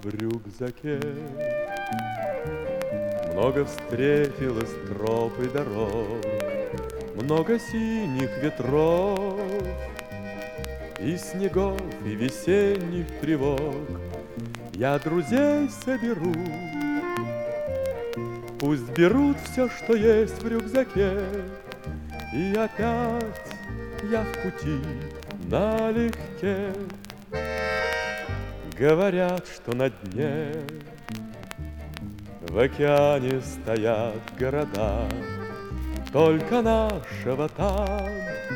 в рюкзаке. Много встретилось троп и дорог, много синих ветров, и снегов, и весенних тревог. Я друзей соберу, пусть берут все, что есть в рюкзаке, и опять я в пути налегке. Говорят, что на дне в океане стоят города, только нашего там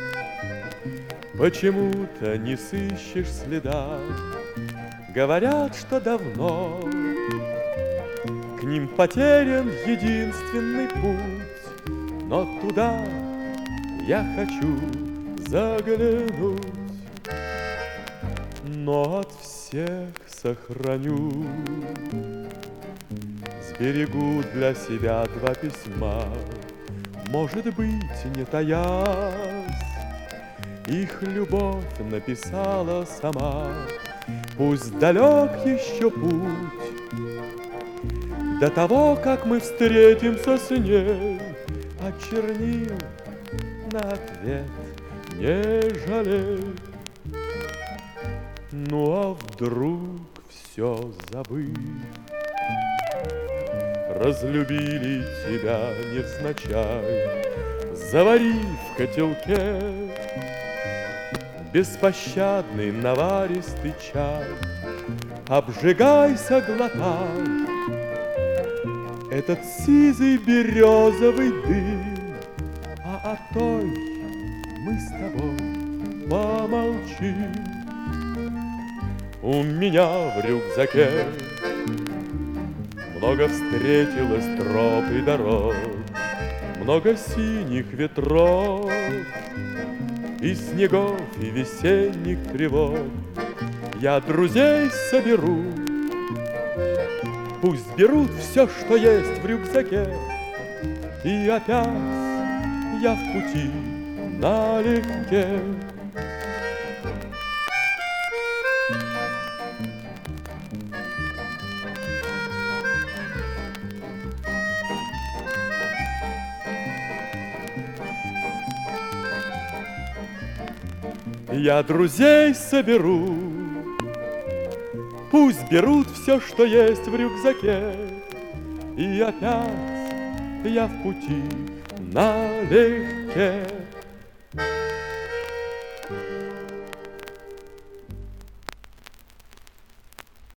почему-то не сыщешь следа. Говорят, что давно к ним потерян единственный путь, но туда я хочу заглянуть, но от всех сохраню. Сберегу для себя два письма, может быть, не таясь, их любовь написала сама. Пусть далек еще путь до того, как мы встретимся с ней, а чернил на ответ не жалей. Ну а вдруг все забыв, разлюбили тебя невзначай, заварив в котелке беспощадный наваристый чай. Обжигайся, глотай этот сизый березовый дым, а о той мы с тобой помолчим. У меня в рюкзаке много встретилось троп и дорог, много синих ветров, и снегов, и весенних тревог. Я друзей соберу, пусть берут все, что есть в рюкзаке, и опять я в пути налегке. Я друзей соберу, пусть берут все, что есть в рюкзаке, и опять я в пути налегке.